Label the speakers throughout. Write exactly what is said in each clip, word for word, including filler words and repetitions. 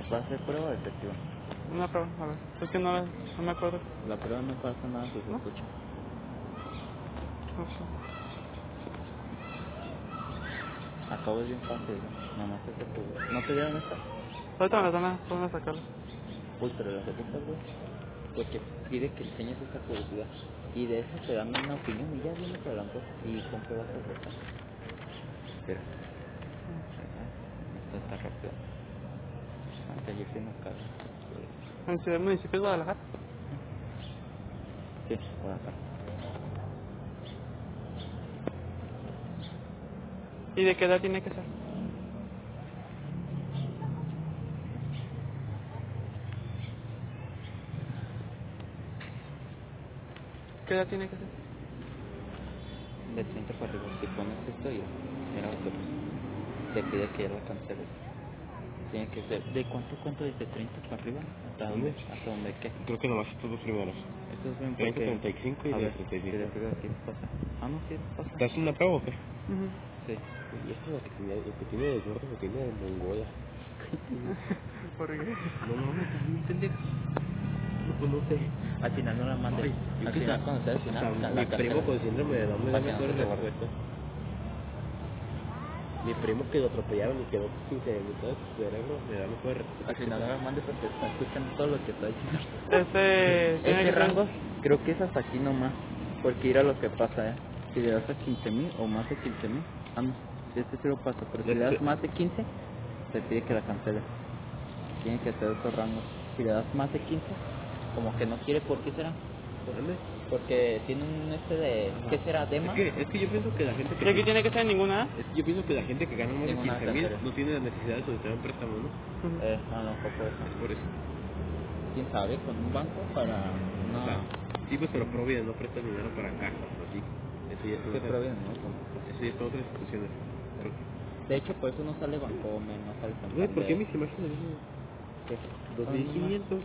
Speaker 1: ¿Va a ser prueba o efectiva?
Speaker 2: Una prueba, a ver. Es que no, no me acuerdo.
Speaker 1: La prueba no pasa nada si se
Speaker 2: ¿No?
Speaker 1: escucha.
Speaker 2: No sé.
Speaker 1: Acabo es bien fácil, ¿no? Nada más es de tu... ¿No te dieron esta?
Speaker 2: Ahorita me las van a, van a sacarla.
Speaker 1: Uy, pero la revisas, güey. Porque pide que enseñes esa curiosidad. Y de eso te dan una opinión y ya viene para la cosa. ¿Y con qué vas a hacer? Espera. Esto está rápido. Hasta ayer sí nos caga.
Speaker 2: ¿En Ciudad Municipio de Guadalajara?
Speaker 1: Sí, por acá.
Speaker 2: ¿Y de qué edad tiene que ser? ¿Qué edad tiene que ser?
Speaker 1: De treinta para arriba. Si pones esto y mira lo que te pide que ya la canceles. Tiene que ser. ¿De cuánto cuánto desde treinta para arriba? ¿Hasta dónde? ¿Hasta dónde qué?
Speaker 3: Creo que nomás estos dos primeros.
Speaker 1: Esto es bien
Speaker 3: treinta,
Speaker 1: porque...
Speaker 3: treinta y cinco y
Speaker 1: a
Speaker 3: de
Speaker 1: ver,
Speaker 3: treinta y
Speaker 1: si
Speaker 3: cinco.
Speaker 1: le pego aquí pasa. Ah, no, sí, pasa.
Speaker 3: ¿Te haces una prueba o qué?
Speaker 2: Uh-huh.
Speaker 1: Sí.
Speaker 3: Y esto es lo que tiene, lo que tiene de gordo, lo que tiene de Mongolia.
Speaker 2: ¿Por qué?
Speaker 3: No, no, no, también pendejo. No, pues no sé.
Speaker 1: Al final no la mandes.
Speaker 3: Ay, yo
Speaker 1: al
Speaker 3: que
Speaker 1: final,
Speaker 3: sa-
Speaker 1: cuando sea al
Speaker 3: o
Speaker 1: final,
Speaker 3: sea,
Speaker 1: la
Speaker 3: mi
Speaker 1: cancelas.
Speaker 3: primo con síndrome de Down me da
Speaker 1: Para que no
Speaker 3: mejor
Speaker 1: se te borre.
Speaker 3: respuesta. Mi primo que lo atropellaron y quedó sin mitad de su cerebro me da mejor respuesta.
Speaker 1: Al final no la mandes porque está escuchando todo lo que está diciendo.
Speaker 2: Este... tiene
Speaker 1: Este
Speaker 2: que ser-
Speaker 1: rango creo que es hasta aquí nomás. Porque mira lo que pasa, eh. Si le das a quince mil o más de quince mil, ah no, este sí lo pasa. Pero si le das más de quince, te pide que la canceles. Tiene que ser otro rango. Si le das más de quince, como que no quiere, ¿por qué será?
Speaker 3: ¿Dónde?
Speaker 1: Porque tiene un este de... ¿Qué será? ¿Dema?
Speaker 3: Es que, es que yo pienso que la gente
Speaker 2: ¿Y aquí
Speaker 3: que...
Speaker 2: tiene que ser ninguna edad?
Speaker 3: Es que yo pienso que la gente que gana más de
Speaker 1: Tengo una
Speaker 3: quince mil
Speaker 1: cartera.
Speaker 3: no tiene la necesidad de solicitar un préstamo, ¿no?
Speaker 2: Uh-huh.
Speaker 1: Eh, a lo mejor por eso.
Speaker 3: Es por eso.
Speaker 1: ¿Quién sabe? Con un banco para... No,
Speaker 3: O sea, sí, pues pero Provida no presta dinero para casas, así. Eso ya
Speaker 1: ¿qué
Speaker 3: es
Speaker 1: proviene, no?
Speaker 3: Eso ya es para otras instituciones.
Speaker 1: De hecho, por eso no sale Bancomer, no sale Santander.
Speaker 3: Güey, ¿por qué mis imágenes dicen
Speaker 1: ¿Qué?
Speaker 3: dos mil quinientos?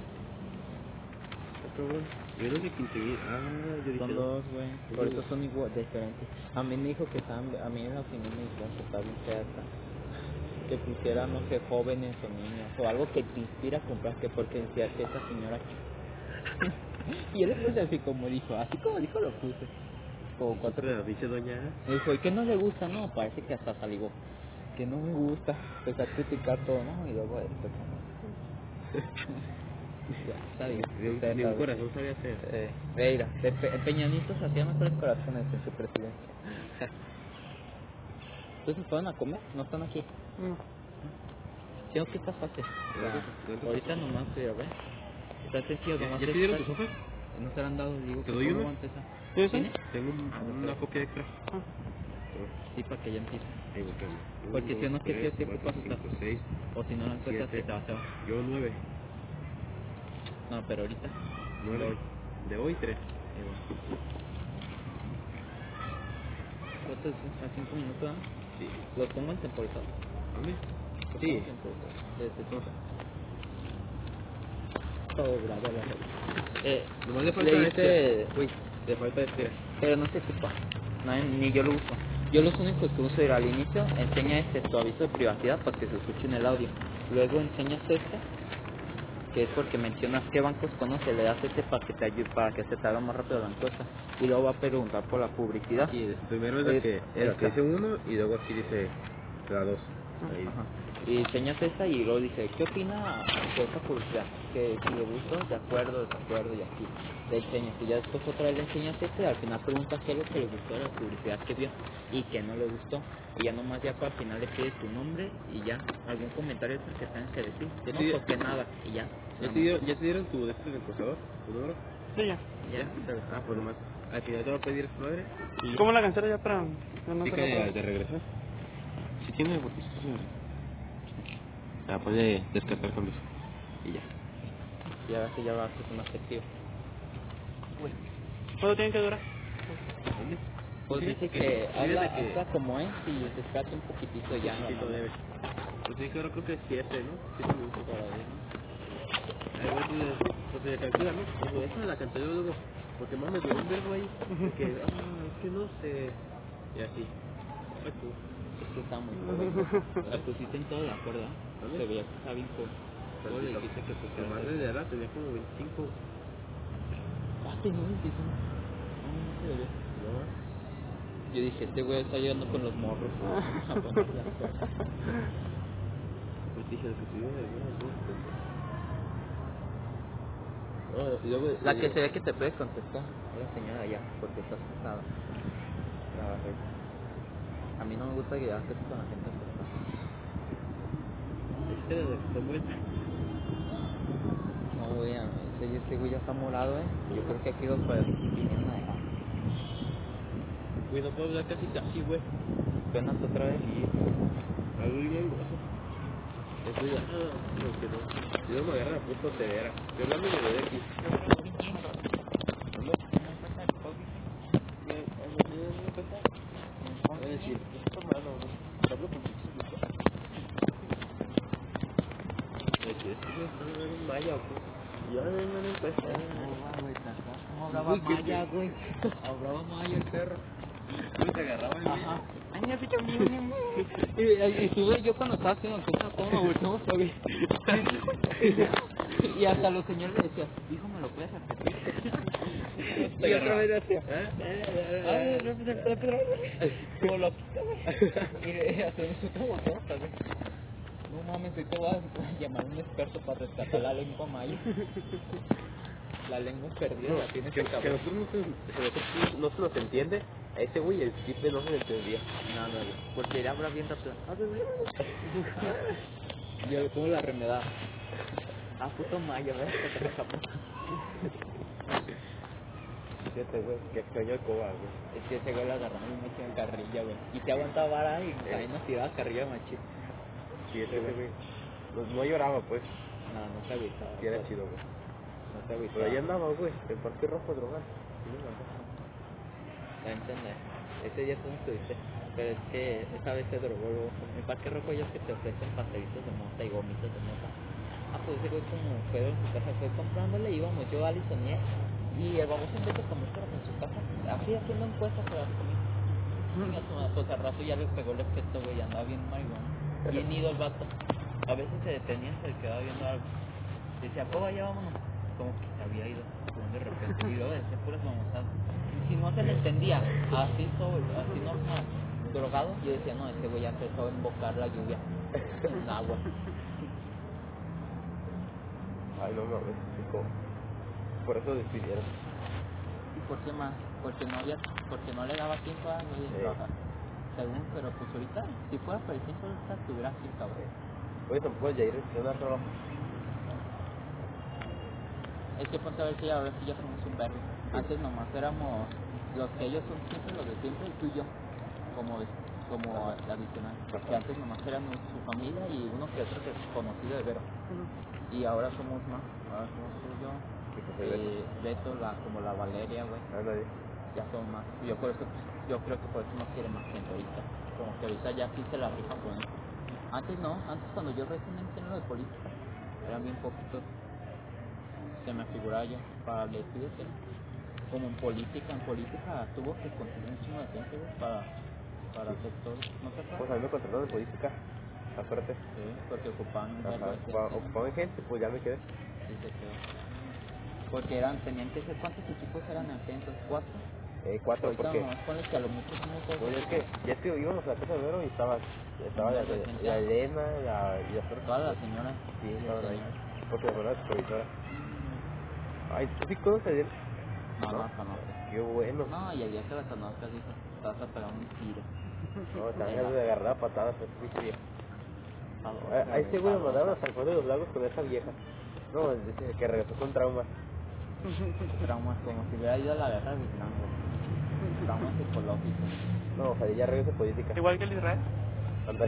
Speaker 3: Yo no sé quince mil. Ah, yo dije
Speaker 1: Son
Speaker 3: no.
Speaker 1: dos, güey. Por eso son igual, diferentes. A mí me dijo que estaban, a mí en la opinión me dijo que estaba bien fea esta. Que pusiera, no sé, jóvenes o niños, o algo que te inspira a comprar, que porque decía que esa señora... Y él le puse así como dijo, así como dijo lo puse. Como cuatro...
Speaker 3: Pero dice doña.
Speaker 1: Me dijo, ¿y qué no le gusta? No, parece que hasta salivó. Que no me gusta. Empecé a criticar todo, ¿no? Y luego esto como... Ya, está bien.
Speaker 3: Ni un,
Speaker 1: Usted
Speaker 3: ni un
Speaker 1: sabe.
Speaker 3: corazón sabía hacer.
Speaker 1: Eh, mira, de Pe- Peñanitos hacía mejores corazones en su presidencia. Entonces, ¿fueron a comer? ¿No están aquí?
Speaker 2: No.
Speaker 1: Creo que está fácil.
Speaker 3: ¿Dónde
Speaker 1: Ahorita nomás, pero ve. Está sencillo,
Speaker 3: ¿Ya,
Speaker 1: nomás.
Speaker 3: ¿Ya te
Speaker 1: es-
Speaker 3: dieron tus hojas?
Speaker 1: No se la han dado, digo.
Speaker 3: ¿Te
Speaker 1: que
Speaker 3: doy
Speaker 1: ¿cómo
Speaker 3: una?
Speaker 1: va a empezar?
Speaker 2: ¿Tienes
Speaker 1: ¿Tiene?
Speaker 2: una?
Speaker 3: Tengo un- una copia extra.
Speaker 2: Ah.
Speaker 1: Sí, para que ya empiece.
Speaker 3: Ahí voy, espérame.
Speaker 1: Porque si no, ¿qué
Speaker 3: tres,
Speaker 1: tiempo
Speaker 3: cuatro,
Speaker 1: pasa?
Speaker 3: cinco, seis,
Speaker 1: O si no la encuentras,
Speaker 3: siete.
Speaker 1: que te va a hacer.
Speaker 3: Yo nueve.
Speaker 1: No, pero ahorita.
Speaker 3: Nueve.
Speaker 1: Voy.
Speaker 3: De hoy tres.
Speaker 1: Ahí voy. ¿Cuánto es? ¿A cinco minutos? ¿Ah?
Speaker 3: Sí.
Speaker 1: Los pongo en temporizado.
Speaker 3: ¿Dónde?
Speaker 1: Los
Speaker 3: Sí.
Speaker 1: pongo en temporizado. De setenta. Todo grabado a la red. Eh,
Speaker 3: Nomás le falta
Speaker 1: le
Speaker 3: este.
Speaker 1: hice...
Speaker 3: Uy, le falta este.
Speaker 1: Pero no se ocupa. No, ni yo lo uso. Yo los únicos que uso era al inicio, enseña este tu aviso de privacidad para que se escuche en el audio. Luego enseñas este, que es porque mencionas qué bancos conoces, le das este para que te ayude, para que se te haga más rápido la encuesta. Y luego va a preguntar por la publicidad.
Speaker 3: Sí, primero es la
Speaker 1: Es-
Speaker 3: que, es la que
Speaker 1: esta.
Speaker 3: dice uno y luego aquí dice la dos. Ahí.
Speaker 1: Ajá. Y enseñas esta y luego dice, ¿qué opina de esta publicidad? Que si le gustó, de acuerdo, desacuerdo y así. Le enseñas y ya después otra vez le enseñas este y al final preguntas qué es lo que le gustó de la publicidad que vio y que no le gustó. Y ya nomás ya para el final le pides tu nombre y ya algún comentario extra que tengas que decir. Que no,
Speaker 3: Sí.
Speaker 1: pues que nada y ya.
Speaker 3: ¿Ya te dieron, ya te dieron tu de este del contador? ¿Tu número?
Speaker 2: Sí, ya.
Speaker 1: Ya.
Speaker 3: Ah, pues nomás. Al final te va a pedir su madre. Y
Speaker 2: ¿Cómo la cancelo ya para no no
Speaker 3: pica
Speaker 2: hacerla otra
Speaker 3: de,
Speaker 2: vez?
Speaker 3: de regresar. Si tiene, porque esto es... Ah, puede descartar con eso. Y ya.
Speaker 1: Y ahora sí ya va a ser más efectivo.
Speaker 2: ¿Cuánto tienen que durar?
Speaker 3: ¿Dónde?
Speaker 1: Pues
Speaker 3: Sí,
Speaker 1: dice
Speaker 3: que-
Speaker 1: que
Speaker 3: sí,
Speaker 1: habla,
Speaker 3: desde que-
Speaker 1: habla como es y se trata un poquitito ya.
Speaker 3: Sí,
Speaker 1: ¿no?
Speaker 3: lo debe. Pues sí, creo, creo que es siete, ¿no? siete minutos.
Speaker 1: Todavía, ¿no?
Speaker 3: Ahí va, pues, pues se calcula, ¿no? Como esa la canté yo luego, porque más me duró un verbo ahí, porque, ah, es que no sé, y así. Ay, tú.
Speaker 1: Es que está muy joven. La pusiste en toda la cuerda.
Speaker 3: ¿Dónde?
Speaker 1: Se veía que está bien joven.
Speaker 3: Luego le dijiste que pues que más de edad tenía como veinticinco.
Speaker 1: Ah, tenía veinticinco. No, no se ve.
Speaker 3: No,
Speaker 1: Yo dije, este güey está llegando con los morros. A poner las cosas.
Speaker 3: pues dije que si vive de algunas dos. No, y luego.
Speaker 1: La
Speaker 3: y-
Speaker 1: que se ve que te puede contestar, la señora ya, porque estás casada. La bajé. A mí no me gusta que hagas eso con la gente casada.
Speaker 3: Es que desde que está buena.
Speaker 1: No, güey, a- ese, ese güey ya está morado, eh. Yo creo que aquí los pues, vinieron a dejar.
Speaker 3: Güey, no puedo hablar casi casi, güey.
Speaker 1: Penas otra vez.
Speaker 3: Sí. Algo bien gozo. Eso ya. Ah, no, que no. Si no me agarra la puta cedera. Estoy hablando de lo de aquí. Es decir, esto malo, ¿no? Hablo con muchos grupos. Es decir, es que están hablando en maya o qué. Ya vengan en cuesta.
Speaker 1: ¿Cómo hablaba
Speaker 3: Uy, qué
Speaker 1: Maya,
Speaker 3: pe-
Speaker 1: güey? Hablaba Maya el perro.
Speaker 3: Uy, se agarraba el
Speaker 1: Ajá. Ay, mira, picha, mira, mira, mira. Y, y, y tú, güey, yo cuando estaba haciendo cosas, ¿cómo nos volteamos a ver? Y hasta los señores le decían, hijo, ¿me lo puedes repetir? Y otra vez decía, ay, repite, repite, como lo quita, güey. Y hacemos otra volteamos a ver. No mames, hoy te voy a llamar a un experto para rescatar la lengua maya. La lengua perdida la tiene
Speaker 3: que,
Speaker 1: que
Speaker 3: que
Speaker 1: cabrón.
Speaker 3: nosotros no se, que nosotros no se nos entiende. A ese güey el tipe no se le entendía.
Speaker 1: No, no, no, porque era habla bien rápido. Yo le pongo la remedada. Ah, puto mayo, ¿ves? Que te escapó.
Speaker 3: Fíjate, güey, que extraño el coba, güey.
Speaker 1: Es que ese güey lo agarramos y me echó en carrilla, güey. Y se aguantaba vara y ahí nos tiraba carrilla, machito.
Speaker 3: Fíjate, güey. No, no lloraba, pues.
Speaker 1: No, no se agüitaba.
Speaker 3: Sí, era
Speaker 1: pues.
Speaker 3: chido, güey.
Speaker 1: No se agüitaba.
Speaker 3: Pero ahí andaba, güey, en Parque Rojo drogado. Sí, me mandó.
Speaker 1: La entendés. Ese día tú no estuviste. Pero es que esa vez se drogó luego. En Parque Rojo ya es que te ofrecen pastelitos de mota y gomitas de mota. Ah, pues ese güey como fue en su casa, fue comprándole, íbamos yo, Alison y él. Y el baboso en vez de comer pero en su casa, así haciendo encuestas para la comida. Chinga su madre, pues al rato ya le pegó el efecto, güey, andaba bien marihuana. Bien ido el vato. A veces se detenía, se le quedaba viendo algo. Decía, Coba, ya vámonos. Como que se había ido, como de repente. Y luego decía puras mamosadas. Y si no se le entendía, así sobre, así normal, drogado, yo decía, no, ese güey ya empezó a invocar la lluvia en agua.
Speaker 3: Ay, no mames, chico. Por eso despidieron.
Speaker 1: ¿Y por qué más? Porque no había, porque no le daba tiempo a no
Speaker 3: Sí.
Speaker 1: trabajar. Según, pero pues ahorita, si fuera por el tiempo, ahorita estuviera así, cabrón.
Speaker 3: Oye, tampoco ya ir a trabajo.
Speaker 1: Es que ponte a ver si ahora sí ya somos un verbo. Antes nomás éramos los que ellos son siempre, los de siempre, y tú y yo, como, como adicional. Que antes nomás éramos su familia y uno que otro que es conocido de Vero. Y ahora somos más, ahora somos tú y yo,
Speaker 3: Sí, pues,
Speaker 1: eh, Beto, la, como la Valeria, güey.
Speaker 3: Ándale.
Speaker 1: Ya son más. Yo por eso, yo creo que por eso no quiere más gente ahorita. Como que ahorita ya sí se la rifan con eso. Antes no, antes cuando yo recién entré en lo de política, eran bien poquitos. Se me figuraba yo, para el estudio, como en política, en política tuvo que conseguir un chingo de gente, güey, para, para hacer todo. ¿No te
Speaker 3: Pues
Speaker 1: acuerdas?
Speaker 3: a mí me contrataron en política. Acuérdate.
Speaker 1: Sí, porque ocupaban un verbo
Speaker 3: Ajá.
Speaker 1: de gente.
Speaker 3: Ocupa- Ocupaban gente, pues ya me quedé.
Speaker 1: Sí, se quedó. Porque eran, tenían que ser, ¿cuántos equipos eran en aquel entonces? ¿Cuatro?
Speaker 3: Eh, cuatro,
Speaker 1: Ahorita
Speaker 3: porque.
Speaker 1: nomás pones que a lo mucho somos dos.
Speaker 3: Pues es que, ya es que íbamos a la casa de Vero y estaba, estaba la, la, la Elena, la, y las otras.
Speaker 1: Todas las señoras.
Speaker 3: Sí,
Speaker 1: y
Speaker 3: estaban
Speaker 1: el
Speaker 3: ahí.
Speaker 1: señor.
Speaker 3: Porque fue la supervisora. Ay, ¿tú sí conoces a Elena?
Speaker 1: No, no,
Speaker 3: ¿No?
Speaker 1: no conoces.
Speaker 3: Qué bueno.
Speaker 1: No, y el día que la conozcas, dijo, te vas a pegar un tiro.
Speaker 3: No, están ganas de agarrar a patadas a ese pinche viejo.
Speaker 1: A dos,
Speaker 3: A, a ese güey lo
Speaker 1: a
Speaker 3: mandaron a
Speaker 1: dos.
Speaker 3: San Juan de los Lagos con esa vieja. No, dice que regresó con trauma.
Speaker 1: Traumas, como si hubiera ido a la guerra de Vietnam, güey. Traumas psicológicos.
Speaker 3: No, ojalá ya regrese política.
Speaker 2: Igual que el Israel.
Speaker 3: Anda.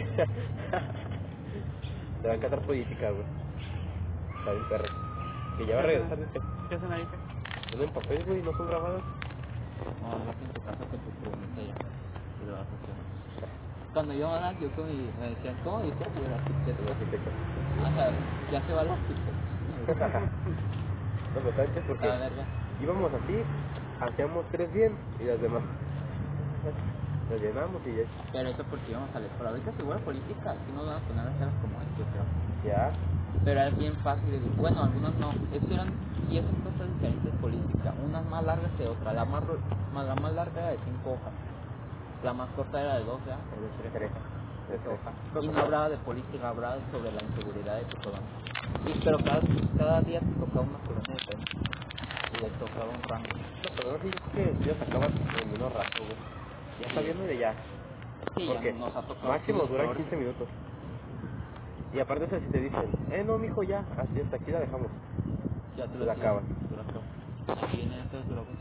Speaker 3: Te va a encantar política, güey. Está bien perro. Que ya va a regresar, dice.
Speaker 2: ¿Qué hacen ahí?
Speaker 3: Son en papel, güey, no son grabadas.
Speaker 1: No, no en tu casa con tu promesa ya. Y lo vas a hacer. Cuando yo me yo con mi, me decían, ¿cómo dices? Y el arquitecto.
Speaker 3: El arquitecto.
Speaker 1: O sea, ya se va el arquitecto.
Speaker 3: No, pero ¿sabes qué? Porque
Speaker 1: La verga.
Speaker 3: íbamos así, hacíamos tres bien y las demás. Las llenamos y ya.
Speaker 1: Pero eso porque íbamos a la escuela. Ahorita seguro política, aquí nos van a poner a hacer como esto, creo.
Speaker 3: Ya.
Speaker 1: pero es bien fácil. de- Bueno, algunos no. Es que eran diez cosas diferentes políticas, unas más largas que otras. La más, ro- ma- la más larga era de cinco hojas, la más corta era de dos, ¿verdad? O de tres
Speaker 3: Tres.
Speaker 1: hojas.
Speaker 3: De
Speaker 1: Tres
Speaker 3: tres.
Speaker 1: hojas. Y no hablaba de política, hablaba sobre la inseguridad de tu zona. Y pero cada, cada día te tocaba una colonia diferente. Y le tocaba un rango.
Speaker 3: No, pero no sé que ya se acaban en menor rato, güey. Ya está viendo de ya.
Speaker 1: Sí,
Speaker 3: Porque
Speaker 1: ya nos ha tocado.
Speaker 3: máximo
Speaker 1: subir
Speaker 3: duran
Speaker 1: por-
Speaker 3: quince minutos. Y aparte eso si te dicen, eh no mijo ya, así hasta aquí la dejamos.
Speaker 1: Ya te
Speaker 3: la
Speaker 1: lo
Speaker 3: acaban.
Speaker 1: Te lo acaban. Aquí vienen estas drogas.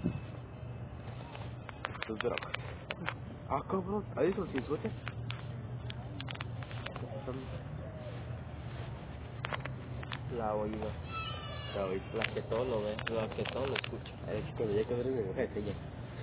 Speaker 3: Tus drogas. Ah, cabrón, ¿hay esos sin suéter? La oída. La oída.
Speaker 1: La que todo lo ve, la que todo lo escucha.
Speaker 3: Es que cuando ya que ver mi mujer, ella.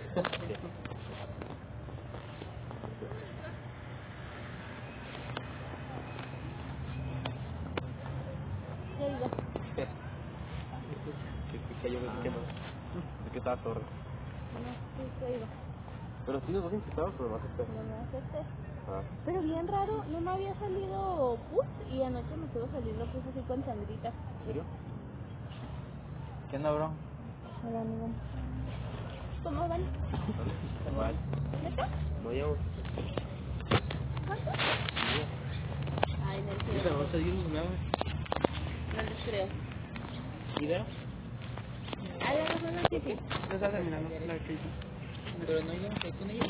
Speaker 4: Ya digo,
Speaker 3: ¿Qué? ¿Qué cayó? ¿Qué no? Es que estaba torre.
Speaker 4: no, sí, ya digo.
Speaker 3: Pero sí nos vas infectados, pero más este.
Speaker 4: No me acepté.
Speaker 3: Ah.
Speaker 4: Pero bien raro, no me había salido pus y anoche me estuvo saliendo pus así con sangrita.
Speaker 3: ¿En serio?
Speaker 1: ¿Qué onda, bro?
Speaker 4: Hola, amigo. ¿Cómo van?
Speaker 3: Igual.
Speaker 4: ¿Neta?
Speaker 3: No llevo.
Speaker 4: ¿Cuánto? Ay, no
Speaker 3: ¿Qué
Speaker 4: quiero.
Speaker 3: te vamos a seguir nada?
Speaker 4: No les creo.
Speaker 1: ¿Y veo?
Speaker 4: A la razón es que sí.
Speaker 2: Ya está terminando la que hice.
Speaker 1: Pero no íbamos ahí con ellos.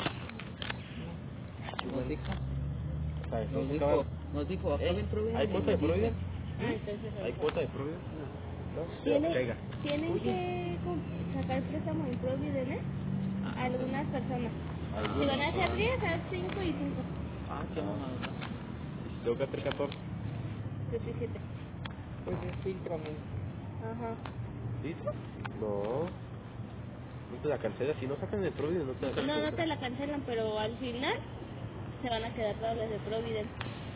Speaker 1: Nos dijo,
Speaker 3: ¿Sabes?
Speaker 1: nos
Speaker 3: ¿No
Speaker 1: dijo,
Speaker 3: acaba?
Speaker 1: nos dijo, acá en Providencia.
Speaker 3: ¿Hay cuota de Providence?
Speaker 4: Ah, entonces.
Speaker 3: ¿Hay cuota de Providence? No.
Speaker 4: Tienen,
Speaker 3: Caiga.
Speaker 4: tienen que com- sacar préstamo en Providence a algunas personas. Si van a ser diez, haz cinco y cinco.
Speaker 1: Ah, qué mamada.
Speaker 3: Tengo que hacer catorce.
Speaker 4: diecisiete.
Speaker 1: Pues es filtrame.
Speaker 4: Ajá.
Speaker 3: ¿Sí? No. No te la cancelas. Si no sacan el Providence, no te la
Speaker 4: No,
Speaker 3: cancelan.
Speaker 4: no te la cancelan, pero al final se van a quedar todas las de Providence.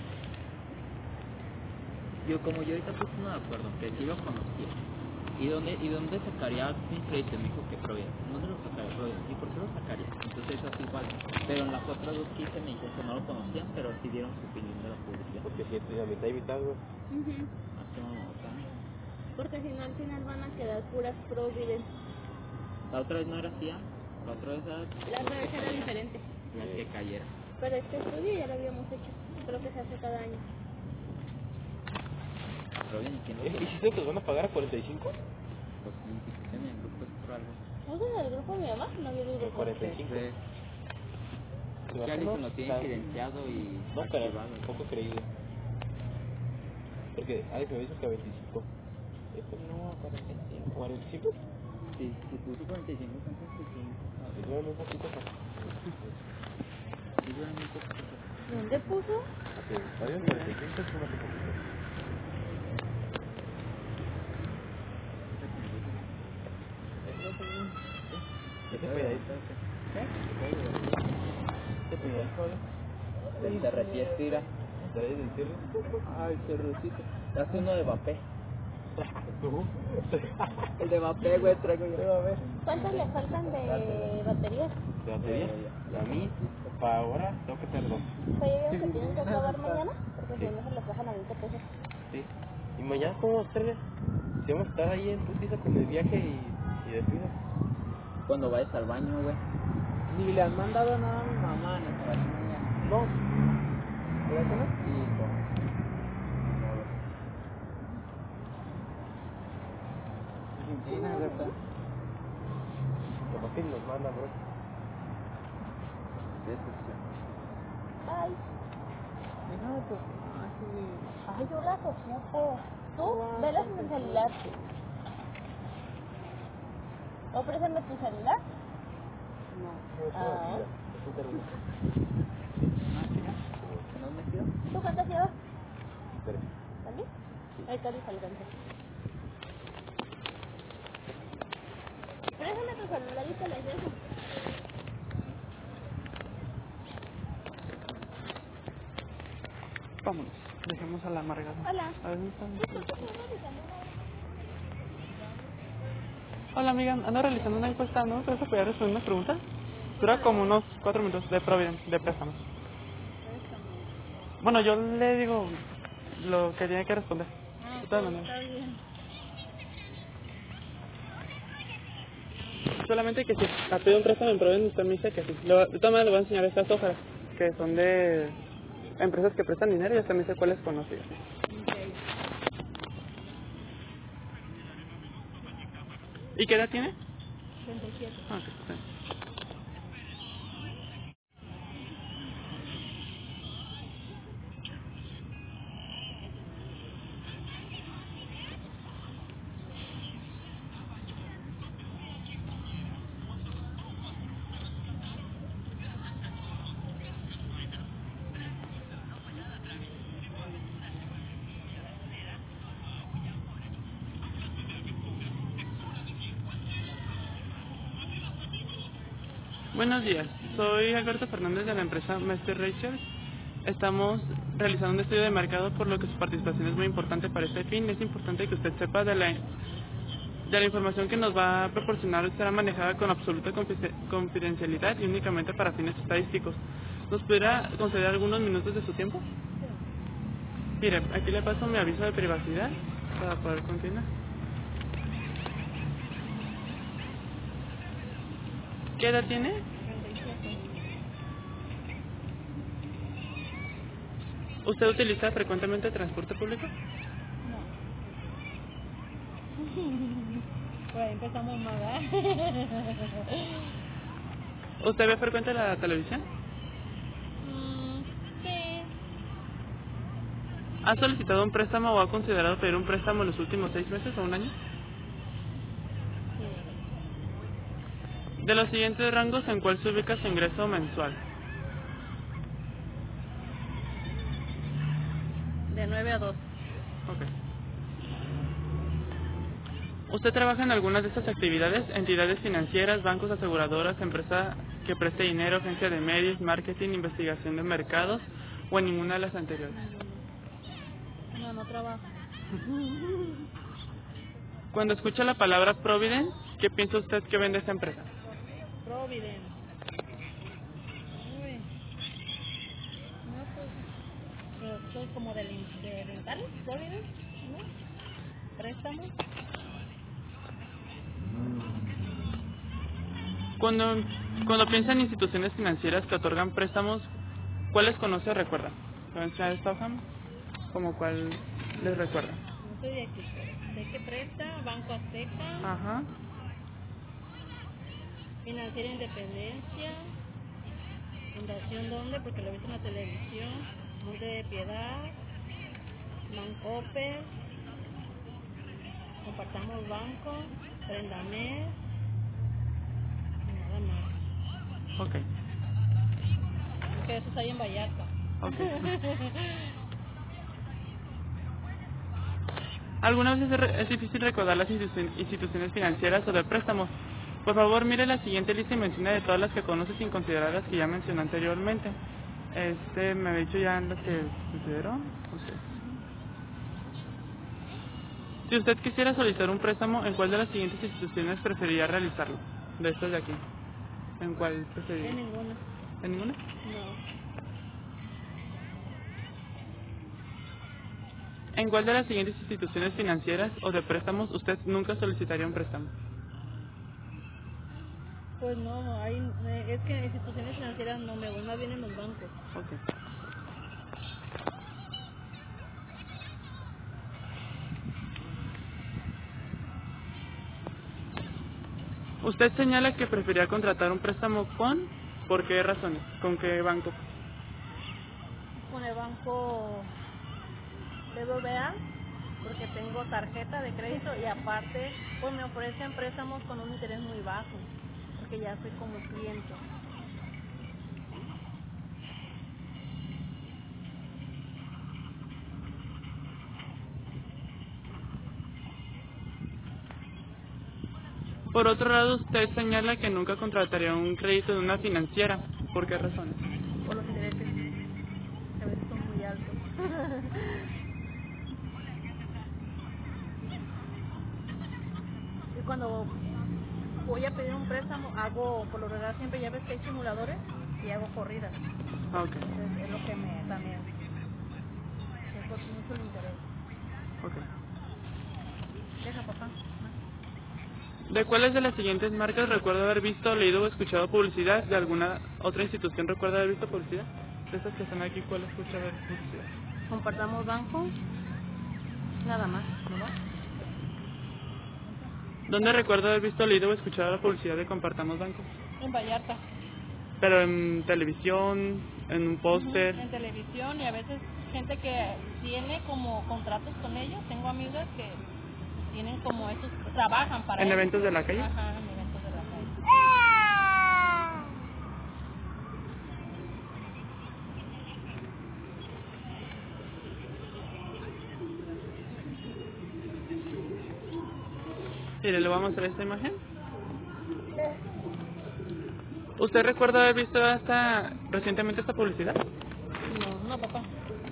Speaker 1: Yo, como yo ahorita puse uno de acuerdo, que sí lo conocía. ¿Y dónde, y dónde sacaría mi crédito? Me dijo que Providence. ¿Dónde lo sacaría Providence? ¿Y por qué lo sacaría? Entonces eso es igual. Pero en las otras dos que hice me dijeron que no lo conocían, pero sí dieron su opinión de la publicidad.
Speaker 3: Porque si es la mitad y mitad, güey.
Speaker 4: Ujú.
Speaker 1: Así no, o sea,
Speaker 4: Porque si no, al final van a quedar puras Providence.
Speaker 1: la otra vez no era así, ¿ah? La otra vez era
Speaker 4: La otra vez era diferente.
Speaker 1: la que cayera.
Speaker 4: Pero este estudio ya lo habíamos hecho. Creo que se hace cada año.
Speaker 1: Providence, ¿quién lo
Speaker 3: ¿Y si se los van a pagar a cuarenta y cinco?
Speaker 1: Pues mi institución en el grupo es por algo.
Speaker 4: ¿No es del grupo de mi mamá? No, yo del grupo.
Speaker 3: cuarenta y cinco.
Speaker 1: Entonces,
Speaker 3: ¿No?
Speaker 1: ya Alison lo tiene
Speaker 3: Está-
Speaker 1: silenciado y
Speaker 3: No, pero
Speaker 1: activado.
Speaker 3: un poco creíble. Porque Alex me dijo que a veinticinco. Esto
Speaker 1: No, cuarenta y cinco.
Speaker 3: cuarenta y cinco.
Speaker 1: Si, si puso cuarenta y cinco, son cuarenta y cinco.
Speaker 3: Y duran un poquito más.
Speaker 1: Sí, duran muy poquito.
Speaker 4: ¿Dónde puso?
Speaker 3: Ok, está bien, cuarenta y cinco es una poquito. Ese fue ahí. Ese fue ahí.
Speaker 1: El Cerretí estira.
Speaker 3: ¿De ahí del cierre?
Speaker 1: Ah, el cerrecito. Hace uno de vapé. El de vapé, güey, traigo yo. A ver.
Speaker 4: ¿Cuántos le faltan de baterías?
Speaker 3: ¿De batería? A mí, para ahora, tengo que tener dos.
Speaker 4: ¿Fue ellos que tienen que acabar mañana? Porque si no se los bajan a veinte pesos.
Speaker 3: Sí. Y mañana, ¿cómo vamos a estar? Si vamos a estar ahí en putiza con el viaje y, y despido.
Speaker 1: Cuando vayas al baño, güey. Ni le han mandado nada a mi mamá, ni para baño mañana.
Speaker 3: No.
Speaker 1: ¿Verdad que no? Sí, con... Argentina, ¿verdad?
Speaker 3: Como que nos mandan, bro.
Speaker 1: Decepción.
Speaker 4: Ay,
Speaker 1: No, pues, así...
Speaker 4: ay, yo las ocupo. Tú, velas en el celular. ¿O préstame tu celular? Ah.
Speaker 3: Es un término.
Speaker 1: Ah, mira. ¿No me quedo?
Speaker 4: ¿Tú cuántas llevas?
Speaker 3: Tres.
Speaker 4: ¿También? Ahí está les alcanza. Préstame tu celular y te las dejo.
Speaker 2: Vámonos. Dejemos a la amargada.
Speaker 4: Hola.
Speaker 2: A ver, ¿dónde están?
Speaker 4: ¿Tú por qué estás revisando una-
Speaker 2: Hola amiga, ando realizando una encuesta, ¿no? ¿Te vas a poder responder unas preguntas? Dura como unos cuatro minutos de Providence, de préstamos. Bueno, yo le digo lo que tiene que responder.
Speaker 4: Ah,
Speaker 2: De todas maneras.
Speaker 4: Está bien.
Speaker 2: Solamente que si a pedir un préstamo en Providence, usted me dice que sí. Lo- de todas maneras le voy a enseñar estas hojas, que son de empresas que prestan dinero y usted me dice cuáles conocidas. ¿Y qué edad tiene?
Speaker 4: treinta y siete.
Speaker 2: Ah, ok, está bien. Buenos días, soy Alberto Fernández de la empresa Master Rachel. Estamos realizando un estudio de mercado por lo que su participación es muy importante para este fin. Es importante que usted sepa de la, de la información que nos va a proporcionar será manejada con absoluta confidencialidad y únicamente para fines estadísticos. ¿Nos pudiera conceder algunos minutos de su tiempo? Mire, aquí le paso mi aviso de privacidad para poder continuar. ¿Qué edad tiene?
Speaker 4: treinta y siete.
Speaker 2: ¿Usted utiliza frecuentemente transporte público?
Speaker 4: No. Por ahí empezamos mal, ¿verdad?
Speaker 2: ¿Usted ve frecuente la televisión?
Speaker 4: Mm, sí.
Speaker 2: ¿Ha solicitado un préstamo o ha considerado pedir un préstamo en los últimos seis meses o un año?
Speaker 4: Sí.
Speaker 2: De los siguientes rangos, ¿en cuál se ubica su ingreso mensual?
Speaker 4: De nueve a dos.
Speaker 2: Ok. ¿Usted trabaja en algunas de estas actividades? Entidades financieras, bancos, aseguradoras, empresa que preste dinero, agencia de medios, marketing, investigación de mercados o en ninguna de las anteriores.
Speaker 4: No, no trabajo.
Speaker 2: Cuando escucha la palabra Providence, ¿qué piensa usted que vende esta empresa?
Speaker 4: Providence. Uy. No, pues. Pero soy como de, lin- de rentales, Providence, ¿no? Préstamos.
Speaker 2: Cuando, cuando piensa en instituciones financieras que otorgan préstamos, ¿cuáles conoce o recuerda? ¿Conoce a Stockham? ¿Como cuál les recuerda?
Speaker 4: No soy de aquí. Sé que presta, Banco Azteca,
Speaker 2: Ajá.
Speaker 4: Financiera Independencia, Fundación Donde, porque lo he visto en la televisión, Monte de Piedad, Mancope, Compartamos Banco, Prendamed, y nada más.
Speaker 2: Ok.
Speaker 4: Es que eso está ahí en Vallarta.
Speaker 2: Ok. Algunas veces es re- es difícil recordar las institu- instituciones financieras o de préstamos. Por favor, mire la siguiente lista y mencione de todas las que conoce sin considerar las que ya mencionó anteriormente. Este, me había dicho ya las que consideró. Usted. Si usted quisiera solicitar un préstamo, ¿en cuál de las siguientes instituciones preferiría realizarlo? De estas de aquí. ¿En cuál preferiría?
Speaker 4: En ninguna.
Speaker 2: ¿En ninguna?
Speaker 4: No.
Speaker 2: ¿En cuál de las siguientes instituciones financieras o de préstamos usted nunca solicitaría un préstamo?
Speaker 4: Pues no, hay, eh, es que en instituciones financieras no me voy, más bien en los bancos.
Speaker 2: Ok. Usted señala que preferiría contratar un préstamo con... ¿Por qué razones? ¿Con qué banco?
Speaker 4: Con el banco B B V A, porque tengo tarjeta de crédito y aparte pues me ofrecen préstamos con un interés muy bajo, porque ya soy como cliente.
Speaker 2: Por otro lado, usted señala que nunca contrataría un crédito de una financiera. ¿Por qué razones?
Speaker 4: Por los intereses, que a veces son muy altos. Y cuando voy a pedir un préstamo, hago, por lo regular siempre ya ves que hay simuladores y hago corridas.
Speaker 2: Ah, ok.
Speaker 4: Entonces es lo que me también, es por mucho el interés.
Speaker 2: Ok. ¿De cuáles de las siguientes marcas recuerda haber visto, leído o escuchado publicidad? ¿De alguna otra institución recuerda haber visto publicidad? De estas que están aquí, ¿cuál escucha haber publicidad?
Speaker 4: Compartamos banco, nada más, ¿no?
Speaker 2: ¿Dónde recuerda haber visto, leído o escuchado la publicidad de Compartamos Banco?
Speaker 4: En Vallarta.
Speaker 2: Pero en televisión, en un póster.
Speaker 4: En televisión, y a veces gente que tiene como contratos con ellos. Tengo amigas que tienen como esos, trabajan para
Speaker 2: ¿En
Speaker 4: ellos.
Speaker 2: eventos de la calle?
Speaker 4: Ajá, en eventos de la calle.
Speaker 2: Mire, le voy a mostrar esta imagen. ¿Usted recuerda haber visto hasta recientemente esta publicidad?
Speaker 4: No, no, papá.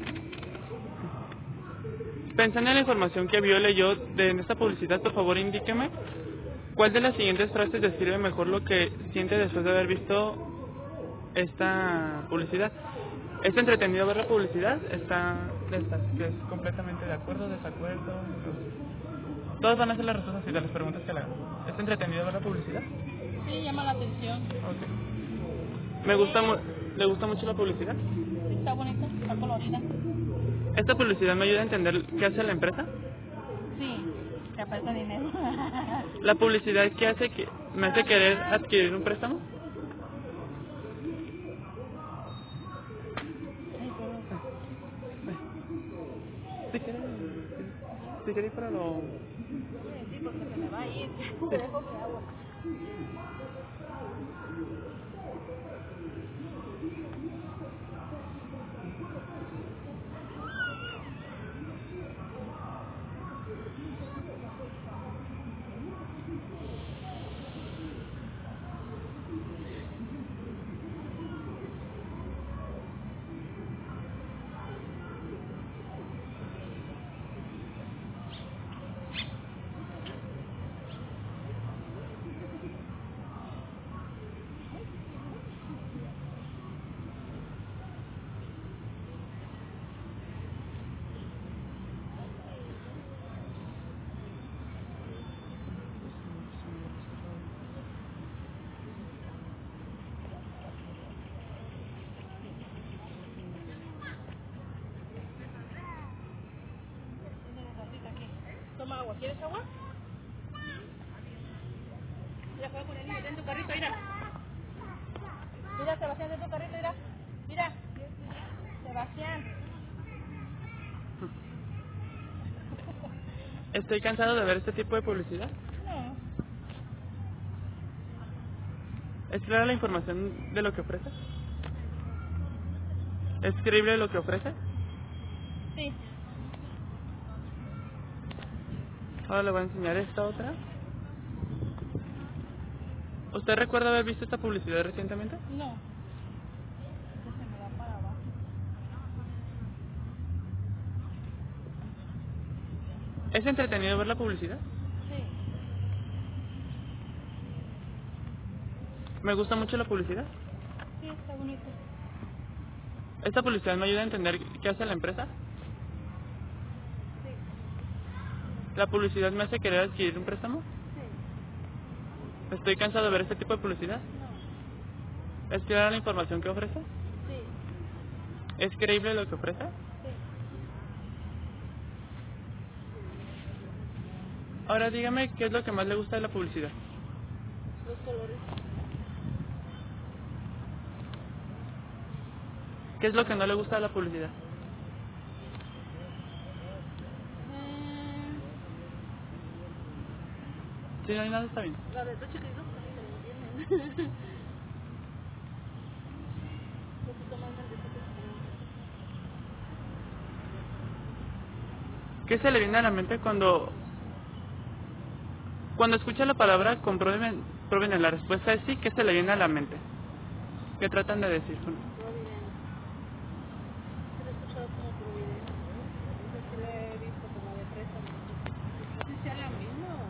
Speaker 2: Pensando en la información que vio, leyó de esta publicidad, por favor indíqueme cuál de las siguientes frases describe mejor lo que siente después de haber visto esta publicidad. ¿Es entretenido ver la publicidad? ¿Está, está que es completamente de acuerdo, desacuerdo? Todas van a ser las respuestas de las preguntas que le hagan. ¿Es entretenido ver la publicidad?
Speaker 4: Sí, llama la atención.
Speaker 2: Okay. Me gusta mu ¿Le gusta mucho la publicidad?
Speaker 4: Sí, está bonita, está colorida.
Speaker 2: ¿Esta publicidad me ayuda a entender qué hace la empresa?
Speaker 4: Sí, te apuesta dinero.
Speaker 2: ¿La publicidad qué hace que me hace querer adquirir un préstamo? Si quiere, si quiere ir para lo...
Speaker 4: Sí, porque se me va a ir. Te dejo que agua. Toma agua, ¿quieres agua? Mira, juega con el niño, en tu carrito, mira. Mira, Sebastián, en tu carrito, mira. Mira, Sebastián.
Speaker 2: Estoy cansado de ver este tipo de publicidad.
Speaker 4: No,
Speaker 2: ¿Es clara la información de lo que ofrece? ¿Es creíble lo que ofrece?
Speaker 4: sí.
Speaker 2: Ahora le voy a enseñar esta otra. ¿Usted recuerda haber visto esta publicidad recientemente?
Speaker 4: No. Este se me va para abajo.
Speaker 2: ¿Es entretenido ver la publicidad?
Speaker 4: Sí.
Speaker 2: ¿Me gusta mucho la publicidad?
Speaker 4: Sí, está bonito.
Speaker 2: ¿Esta publicidad me ayuda a entender qué hace la empresa?
Speaker 4: Sí.
Speaker 2: ¿La publicidad me hace querer adquirir un préstamo?
Speaker 4: Sí.
Speaker 2: ¿Estoy cansado de ver este tipo de publicidad?
Speaker 4: No.
Speaker 2: ¿Es clara la información que ofrece?
Speaker 4: Sí.
Speaker 2: ¿Es creíble lo que ofrece?
Speaker 4: Sí.
Speaker 2: Ahora dígame qué es lo que más le gusta de la publicidad.
Speaker 4: Los colores.
Speaker 2: ¿Qué es lo que no le gusta de la publicidad?
Speaker 4: Mm,
Speaker 2: Si no hay nada, está bien.
Speaker 4: la de dos chiquititos también me lo entienden. Un poquito más grandecito.
Speaker 2: ¿Qué se le viene a la mente cuando cuando escucha la palabra comprueben, prueben la respuesta es sí? ¿Qué se le viene a la mente? ¿Qué tratan de decir?
Speaker 4: Providence. Se lo he escuchado como Providence. Ese sí lo he visto como de préstamo. No sé si sea la misma o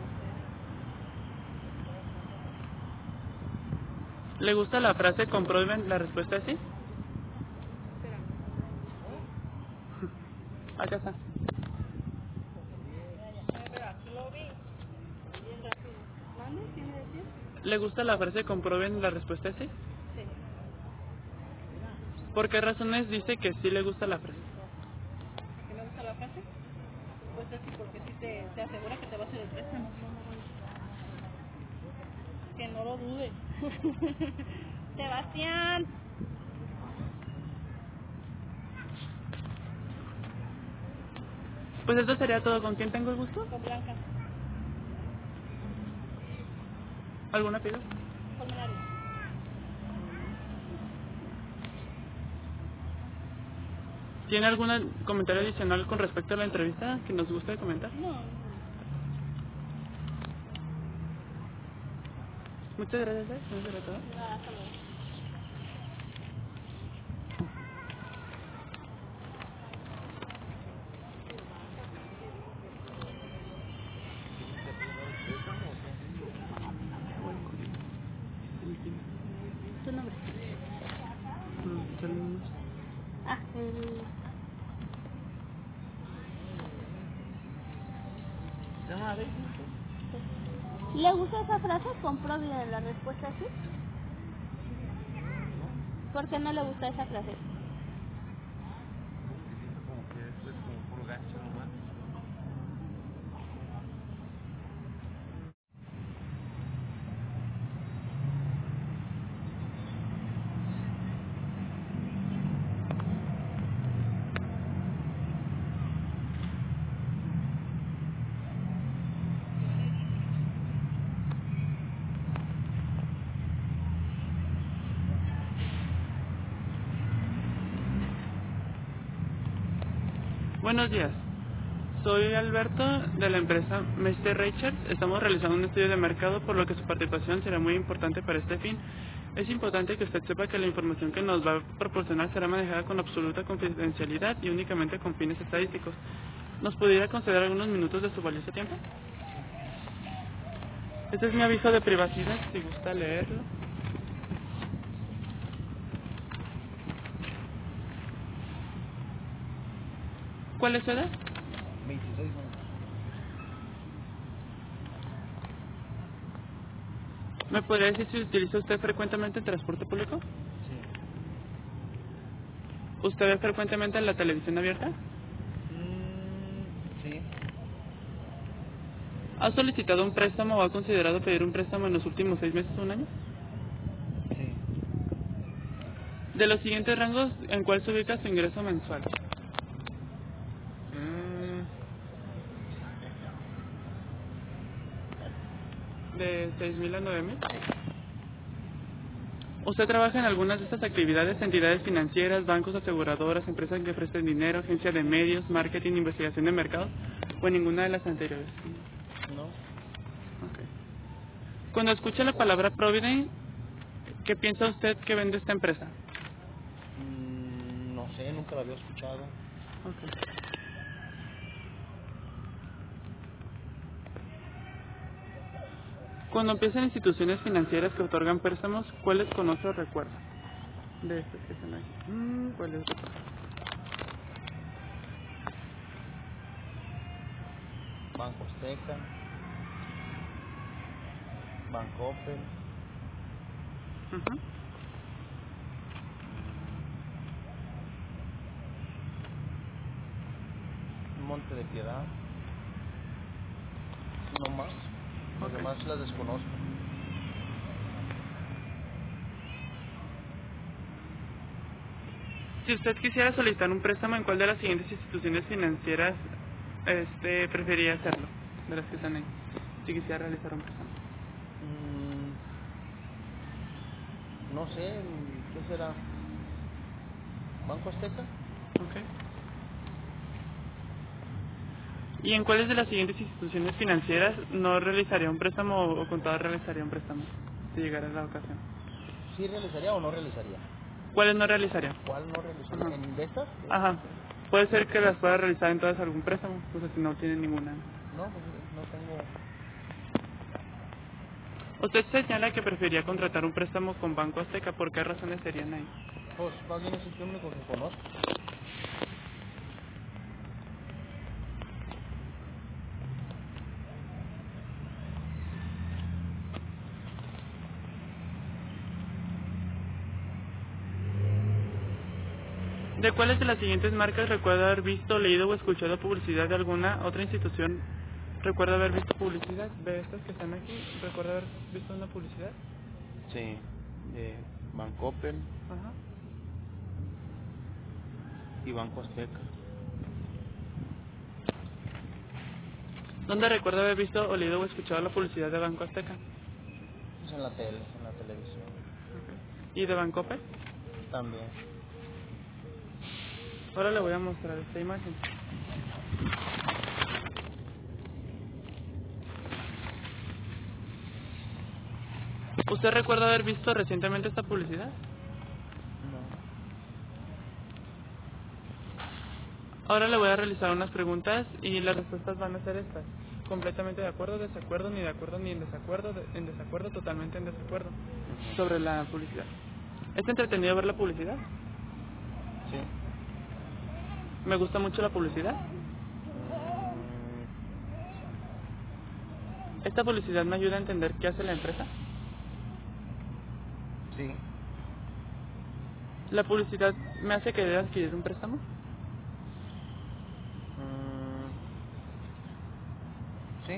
Speaker 4: sea.
Speaker 2: ¿Le gusta la frase comprueben la respuesta es sí?
Speaker 4: Espera.
Speaker 2: Acá está.
Speaker 4: Ya, ya. Espera, aquí lo vi. Bien rápido. ¿Mande?
Speaker 2: ¿Le gusta la frase comprueben la respuesta es sí?
Speaker 4: Sí.
Speaker 2: ¿Por qué razones dice que sí le gusta la frase?
Speaker 4: ¿Que me gusta la frase? Pues es que porque sí te, te asegura que te va a hacer el préstamo. Que no lo dude. Sebastián.
Speaker 2: Pues eso sería todo. ¿Con quién tengo el gusto?
Speaker 4: Con Blanca.
Speaker 2: ¿Alguna pida?
Speaker 4: Con Mario.
Speaker 2: ¿Tiene algún comentario adicional con respecto a la entrevista que nos guste comentar?
Speaker 4: No.
Speaker 2: Muchas gracias, ¿eh? Eso será todo.
Speaker 4: Nada, hasta luego. ¿Tu nombre?
Speaker 2: Mm, saludos.
Speaker 4: Ah, el... ¿Le gusta esa frase? Compruebe la respuesta sí. ¿Por qué no le gusta esa frase?
Speaker 3: Como que esto es como puro gacho nomás.
Speaker 2: Buenos días. Soy Alberto de la empresa Mester Richards. Estamos realizando un estudio de mercado, por lo que su participación será muy importante para este fin. Es importante que usted sepa que la información que nos va a proporcionar será manejada con absoluta confidencialidad y únicamente con fines estadísticos. ¿Nos pudiera conceder algunos minutos de su valioso tiempo? Este es mi aviso de privacidad, si gusta leerlo. ¿Cuál es su edad?
Speaker 3: veintiséis años.
Speaker 2: ¿Me podría decir si utiliza usted frecuentemente el transporte público?
Speaker 3: Sí.
Speaker 2: ¿Usted ve frecuentemente la televisión abierta?
Speaker 3: Mm, sí.
Speaker 2: ¿Ha solicitado un préstamo o ha considerado pedir un préstamo en los últimos seis meses o un año?
Speaker 3: Sí.
Speaker 2: De los siguientes rangos, ¿en cuál se ubica su ingreso mensual?
Speaker 3: Mm,
Speaker 2: ¿De seis mil a nueve mil? ¿Usted trabaja en algunas de estas actividades, entidades financieras, bancos, aseguradoras, empresas que ofrecen dinero, agencia de medios, marketing, investigación de mercados, o en ninguna de las anteriores?
Speaker 3: no.
Speaker 2: Okay. Cuando escucha la palabra Provident, ¿qué piensa usted que vende esta empresa?
Speaker 3: Mm, no sé, nunca lo había escuchado.
Speaker 2: Okay. Cuando piensa en instituciones financieras que otorgan préstamos, ¿cuáles conoce o recuerda? De estos que están aquí.
Speaker 3: Mm,
Speaker 2: ¿Cuáles recuerda?
Speaker 3: Banco Azteca. Bancoppel.
Speaker 2: Ujú.
Speaker 3: Monte de Piedad. No más. Los
Speaker 2: Ok.
Speaker 3: demás las desconozco.
Speaker 2: Si usted quisiera solicitar un préstamo, ¿en cuál de las siguientes instituciones financieras este, preferiría hacerlo? De las que están ahí. Si quisiera realizar un préstamo.
Speaker 3: Mm, no sé, ¿qué será? ¿Banco Azteca?
Speaker 2: Ok. ¿Y en cuáles de las siguientes instituciones financieras no realizaría un préstamo o, o contador realizaría un préstamo? Si llegara la ocasión.
Speaker 3: ¿Sí realizaría o no realizaría?
Speaker 2: ¿Cuáles no realizaría?
Speaker 3: ¿Cuál no realizaría?
Speaker 2: Ajá.
Speaker 3: ¿En de estas?
Speaker 2: Ajá. Puede ser que las pueda realizar en todas algún préstamo, o sea, si no tiene ninguna.
Speaker 3: No, pues no tengo.
Speaker 2: Usted señala que preferiría contratar un préstamo con Banco Azteca. ¿Por qué razones serían ahí?
Speaker 3: Pues más bien es el único que conozco.
Speaker 2: ¿De cuáles de las siguientes marcas recuerda haber visto, leído o escuchado publicidad de alguna otra institución? ¿Recuerda haber visto publicidad de estas que están aquí? ¿Recuerda haber visto una publicidad?
Speaker 3: Sí, de Bancoppel
Speaker 2: Ajá.
Speaker 3: y Banco Azteca.
Speaker 2: ¿Dónde recuerda haber visto o leído o escuchado la publicidad de Banco Azteca?
Speaker 3: Pues en la tele, en la televisión.
Speaker 2: ¿Y de Bancoppel?
Speaker 3: También.
Speaker 2: Ahora le voy a mostrar esta imagen. ¿Usted recuerda haber visto recientemente esta publicidad?
Speaker 3: No.
Speaker 2: Ahora le voy a realizar unas preguntas y las respuestas van a ser estas. Completamente de acuerdo, desacuerdo, ni de acuerdo, ni en desacuerdo, de- en desacuerdo, totalmente en desacuerdo. Sobre la publicidad. ¿Es entretenido ver la publicidad?
Speaker 3: Sí.
Speaker 2: ¿Me gusta mucho la publicidad?
Speaker 3: Mm,
Speaker 2: ¿Esta publicidad me ayuda a entender qué hace la empresa?
Speaker 3: sí.
Speaker 2: ¿La publicidad me hace querer adquirir un préstamo?
Speaker 3: Mm, sí.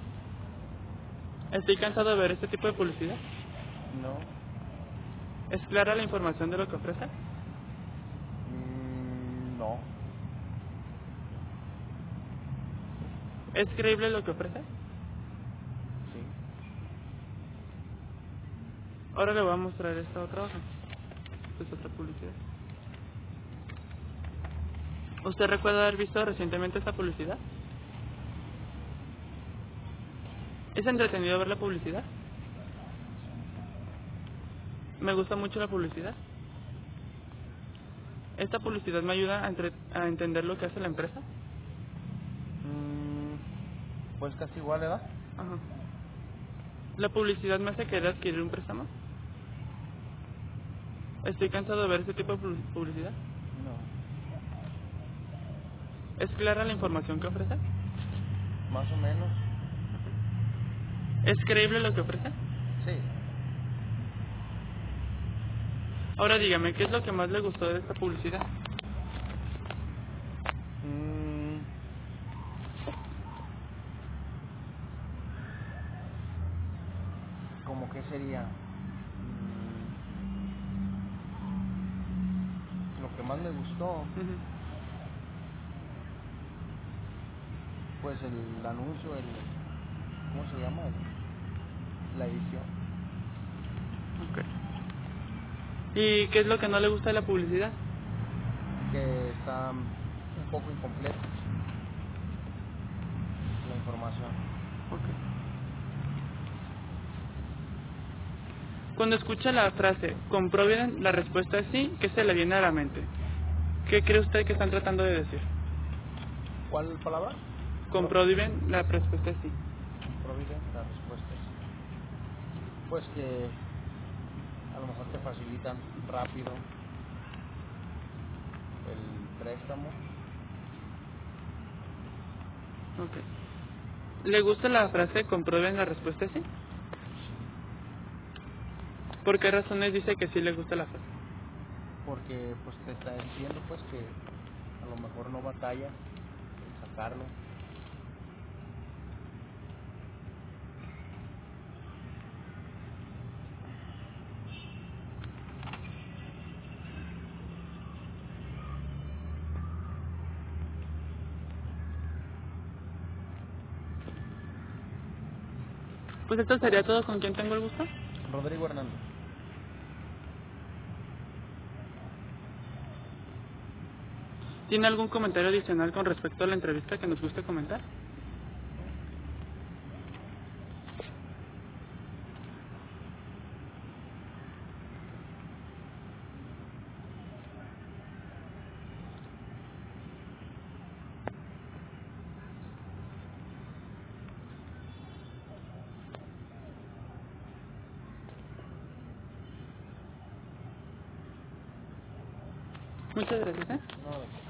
Speaker 2: ¿Estoy cansado de ver este tipo de publicidad?
Speaker 3: No.
Speaker 2: ¿Es clara la información de lo que ofrece?
Speaker 3: Mm, no.
Speaker 2: ¿Es creíble lo que ofrece?
Speaker 3: Sí.
Speaker 2: Ahora le voy a mostrar esta otra hoja. Esta es otra publicidad. ¿Usted recuerda haber visto recientemente esta publicidad? ¿Es entretenido ver la publicidad? ¿Me gusta mucho la publicidad? ¿Esta publicidad me ayuda a, entre- a entender lo que hace la empresa?
Speaker 3: Mm, pues casi igual, ¿verdad?
Speaker 2: Ajá. ¿La publicidad me hace querer adquirir un préstamo? ¿Estoy cansado de ver este tipo de pu- publicidad?
Speaker 3: No.
Speaker 2: ¿Es clara la información que ofrece?
Speaker 3: Más o menos.
Speaker 2: ¿Es creíble lo que ofrece?
Speaker 3: Sí.
Speaker 2: Ahora dígame, ¿qué es lo que más le gustó de esta publicidad?
Speaker 3: Mm, ¿Cómo que sería? Mm, lo que más me gustó,
Speaker 2: Ujú.
Speaker 3: pues el anuncio, el, ¿cómo se llama? El- la edición.
Speaker 2: Ok. ¿Y qué es lo que no le gusta de la publicidad?
Speaker 3: Que está un poco incompleta la información.
Speaker 2: Ok. Cuando escucha la frase, comprueben la respuesta es sí, ¿qué se le viene a la mente? ¿Qué cree usted que están tratando de decir?
Speaker 3: ¿Cuál palabra?
Speaker 2: Comprueben la respuesta es sí.
Speaker 3: Providen la respuesta. Pues que a lo mejor te facilitan rápido el préstamo.
Speaker 2: Ok. ¿Le gusta la frase comprueben la respuesta es sí? ¿Por qué razones dice que sí le gusta la frase?
Speaker 3: Porque pues te está diciendo pues que a lo mejor no batalla en sacarlo.
Speaker 2: Pues esto sería todo. ¿Con quién tengo el gusto?
Speaker 3: Rodrigo Hernández.
Speaker 2: ¿Tiene algún comentario adicional con respecto a la entrevista que nos guste comentar? Muchas gracias, ¿eh?
Speaker 3: No, de qué.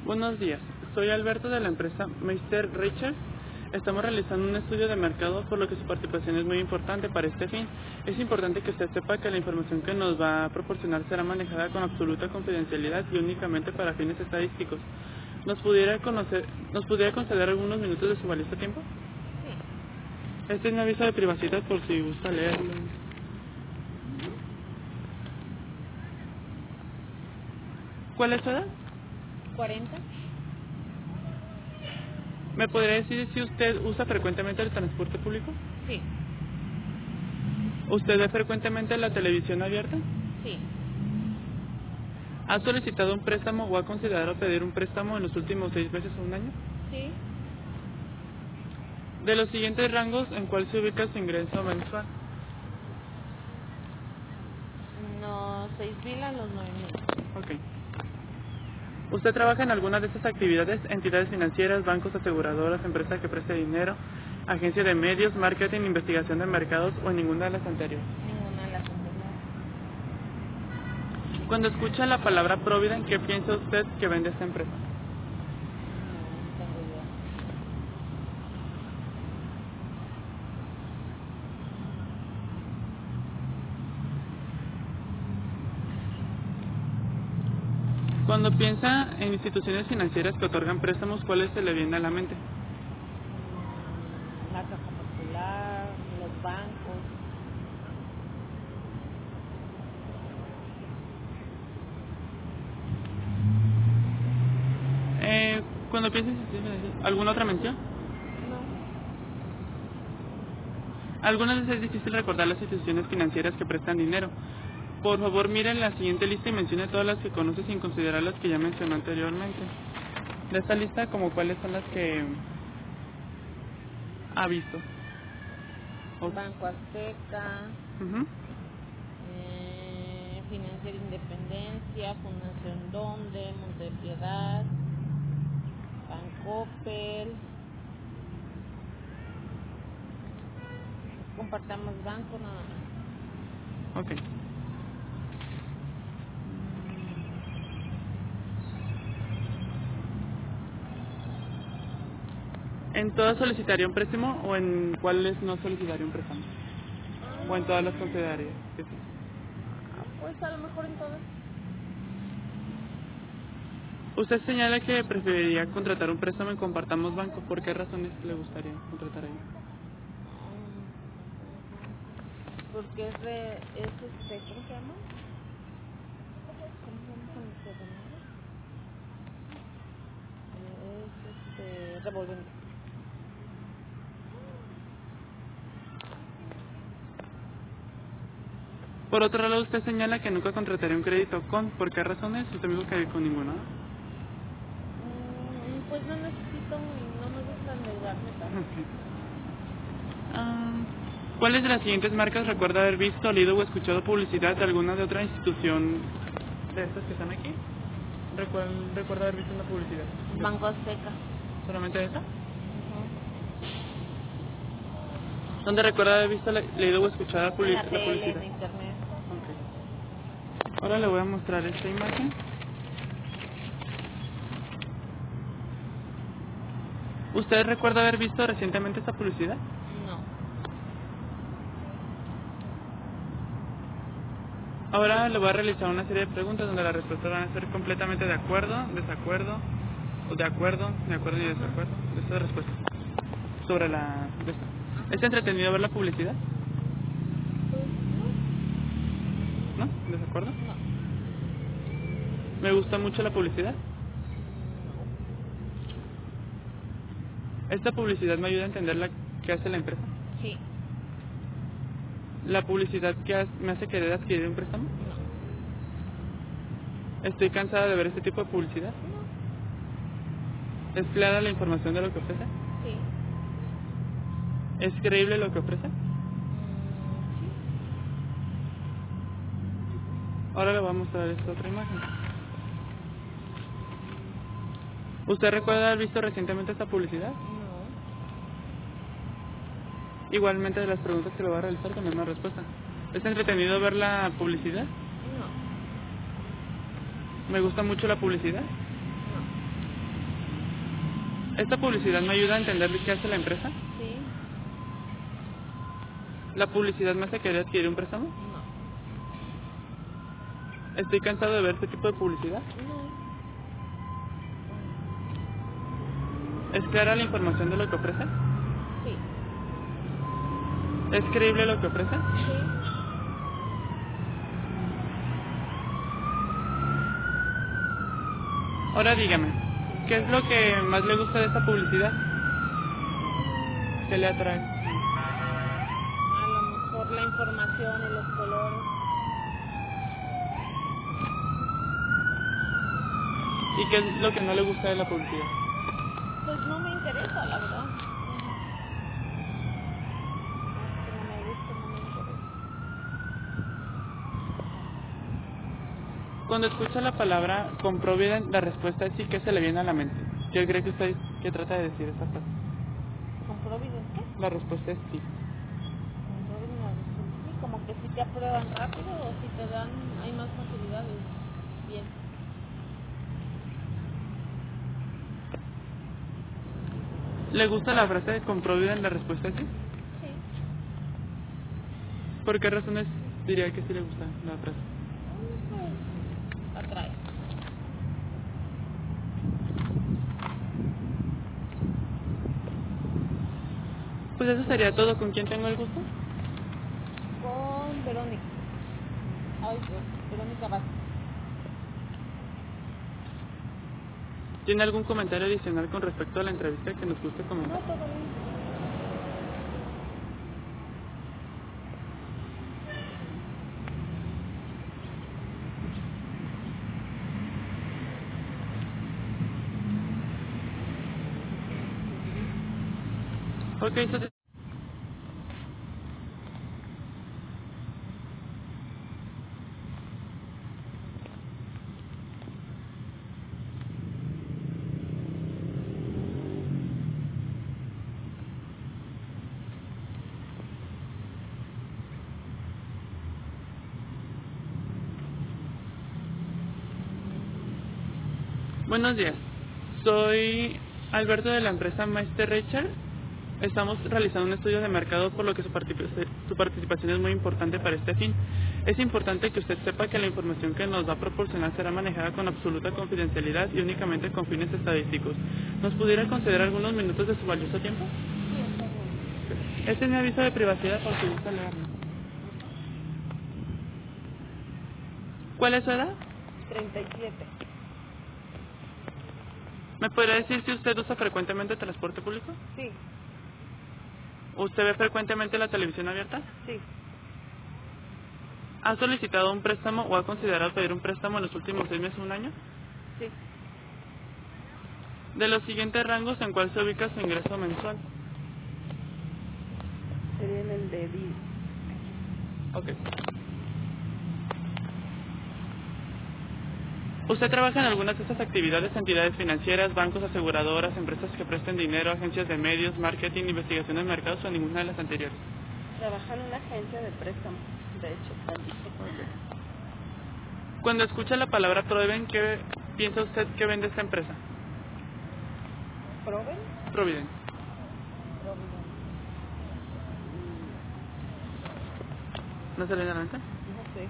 Speaker 2: Buenos días, soy Alberto de la empresa Meister Richards. Estamos realizando un estudio de mercado, por lo que su participación es muy importante para este fin. Es importante que usted sepa que la información que nos va a proporcionar será manejada con absoluta confidencialidad y únicamente para fines estadísticos. ¿Nos pudiera, conocer, ¿Nos pudiera conceder algunos minutos de su valioso tiempo?
Speaker 4: Sí.
Speaker 2: Este es mi aviso de privacidad por si gusta leerlo. ¿Cuál es su edad?
Speaker 4: cuarenta.
Speaker 2: ¿Me podría decir si usted usa frecuentemente el transporte público?
Speaker 4: Sí.
Speaker 2: ¿Usted ve frecuentemente la televisión abierta?
Speaker 4: Sí.
Speaker 2: ¿Ha solicitado un préstamo o ha considerado pedir un préstamo en los últimos seis meses o un año?
Speaker 4: Sí.
Speaker 2: De los siguientes rangos, ¿en cuál se ubica su ingreso mensual?
Speaker 4: Los seis mil a los nueve mil.
Speaker 2: Ok. ¿Usted trabaja en alguna de estas actividades? Entidades financieras, bancos, aseguradoras, empresas que preste dinero, agencia de medios, marketing, investigación de mercados o en ninguna de las anteriores.
Speaker 4: Ninguna de las anteriores.
Speaker 2: Cuando escucha la palabra Provident, ¿qué piensa usted que vende esta empresa?
Speaker 4: No tengo idea.
Speaker 2: Cuando piensa en instituciones financieras que otorgan préstamos, ¿cuáles se le vienen a la mente?
Speaker 4: La Caja Popular, los bancos.
Speaker 2: Eh, cuando piensa en instituciones financieras, ¿alguna otra mención?
Speaker 4: No.
Speaker 2: Algunas veces es difícil recordar las instituciones financieras que prestan dinero. Por favor, miren la siguiente lista y mencione todas las que conoce sin considerar las que ya mencionó anteriormente. De esta lista, como cuáles son las que ha visto. O-
Speaker 4: Banco Azteca,
Speaker 2: Ujú.
Speaker 4: eh, Financiera Independencia, Fundación Donde, Montepiedad, Bancoppel, Compartamos Banco, nada más.
Speaker 2: Ok. ¿En todas solicitaría un préstamo o en cuáles no solicitaría un préstamo? ¿O en todas las consideraría? Que sí.
Speaker 4: Ah, pues a lo mejor en todas.
Speaker 2: Usted señala que preferiría contratar un préstamo en Compartamos Banco. ¿Por qué razones le gustaría contratar ahí?
Speaker 4: Mm, Porque es de, es este, ¿cómo se llama? ¿Cómo se llama con este dinero? Es este, revolvente.
Speaker 2: Por otro lado, usted señala que nunca contrataría un crédito con. ¿Por qué razones? Usted me dijo que con ninguna.
Speaker 4: Mm, Pues no necesito, no me gusta endeudarme tanto.
Speaker 2: Ok. Ah, ¿Cuáles de las siguientes marcas recuerda haber visto, leído o escuchado publicidad de alguna de otra institución de estas que están aquí? ¿Recuerda, recuerda haber visto una publicidad?
Speaker 4: Banco Azteca.
Speaker 2: ¿Solamente esa?
Speaker 4: Ujú.
Speaker 2: ¿Dónde recuerda haber visto, le- leído o escuchado la,
Speaker 4: En
Speaker 2: publi-
Speaker 4: la
Speaker 2: la
Speaker 4: tele,
Speaker 2: publicidad?
Speaker 4: en internet.
Speaker 2: Ok. Ahora le voy a mostrar esta imagen. ¿Usted recuerda haber visto recientemente esta publicidad?
Speaker 4: No.
Speaker 2: Ahora le voy a realizar una serie de preguntas donde las respuestas van a ser completamente de acuerdo, desacuerdo, o de acuerdo, de acuerdo y desacuerdo. Esta es respuesta sobre la... de esta. ¿Es entretenido ver la publicidad?
Speaker 4: Pues
Speaker 2: ¿No? ¿Desacuerdo?
Speaker 4: no. No.
Speaker 2: ¿Me gusta mucho la publicidad? ¿Esta publicidad me ayuda a entender la que hace la empresa?
Speaker 4: Sí.
Speaker 2: ¿La publicidad que hace- me hace querer adquirir un préstamo?
Speaker 4: No.
Speaker 2: ¿Estoy cansada de ver este tipo de publicidad? ¿Es clara la información de lo que ofrece?
Speaker 4: Sí.
Speaker 2: ¿Es creíble lo que ofrece?
Speaker 4: Mm, sí.
Speaker 2: Ahora le voy a mostrar esta otra imagen. ¿Usted recuerda haber visto recientemente esta publicidad?
Speaker 4: No.
Speaker 2: Igualmente de las preguntas que le voy a realizar también una respuesta. ¿Es entretenido ver la publicidad?
Speaker 4: No.
Speaker 2: ¿Me gusta mucho la publicidad?
Speaker 4: No.
Speaker 2: ¿Esta publicidad me ayuda a entender qué hace la empresa?
Speaker 4: Sí.
Speaker 2: ¿La publicidad me hace querer adquirir un préstamo?
Speaker 4: No.
Speaker 2: ¿Estoy cansado de ver este tipo de publicidad?
Speaker 4: No.
Speaker 2: ¿Es clara la información de lo que ofrece?
Speaker 4: Sí.
Speaker 2: ¿Es creíble lo que ofrece?
Speaker 4: Sí.
Speaker 2: Ahora dígame, ¿qué es lo que más le gusta de esta publicidad? ¿Qué le atrae?
Speaker 4: A lo mejor la información y los colores.
Speaker 2: ¿Y qué es lo que no le gusta de la publicidad?
Speaker 4: Pues no me interesa, la verdad. Que no me gusta, no me interesa.
Speaker 2: Cuando escucha la palabra Comprovident, la respuesta es sí, ¿qué se le viene a la mente? ¿Qué cree que usted que trata de decir esta frase?
Speaker 4: ¿Con Providence qué?
Speaker 2: La respuesta es sí.
Speaker 4: Con Providence, sí, como que si te aprueban rápido o si te dan, hay más facilidades. Bien.
Speaker 2: ¿Le gusta la frase de Comprovident? La respuesta es sí.
Speaker 4: Sí.
Speaker 2: ¿Por qué razones diría que sí le gusta la frase?
Speaker 4: Pues atrae.
Speaker 2: Pues eso sería todo. ¿Con quién tengo el gusto?
Speaker 4: Con Verónica. Ay, Dios, Verónica Vázquez.
Speaker 2: ¿Tiene algún comentario adicional con respecto a la entrevista que nos guste
Speaker 4: No,
Speaker 2: comentar?
Speaker 4: todo bien.
Speaker 2: Ok, entonces... Buenos días, soy Alberto de la empresa Master Richard. Estamos realizando un estudio de mercado, por lo que su, particip su participación es muy importante para este fin. Es importante que usted sepa que la información que nos va a proporcionar será manejada con absoluta confidencialidad y únicamente con fines estadísticos. ¿Nos pudiera conceder algunos minutos de su valioso tiempo?
Speaker 4: Sí, está bien.
Speaker 2: Este es mi aviso de privacidad por si gusta leerlo. ¿Cuál es su edad?
Speaker 4: treinta y siete.
Speaker 2: ¿Me podría decir si usted usa frecuentemente transporte público?
Speaker 4: Sí,
Speaker 2: ¿Usted ve frecuentemente la televisión abierta?
Speaker 4: sí.
Speaker 2: ¿Ha solicitado un préstamo o ha considerado pedir un préstamo en los últimos seis meses o un año?
Speaker 4: Sí.
Speaker 2: De los siguientes rangos, ¿en cuál se ubica su ingreso mensual?
Speaker 4: Sería en el de diez.
Speaker 2: Ok. ¿Usted trabaja en algunas de estas actividades, entidades financieras, bancos, aseguradoras, empresas que presten dinero, agencias de medios, marketing, investigación de mercados o en ninguna de las anteriores?
Speaker 4: Trabaja en una agencia de préstamos, de hecho.
Speaker 2: Cuando escucha la palabra Provident, ¿qué piensa usted que vende esta empresa?
Speaker 4: ¿Proven?
Speaker 2: Provident.
Speaker 4: Providence.
Speaker 2: ¿No se le viene a la mente?
Speaker 4: No sé.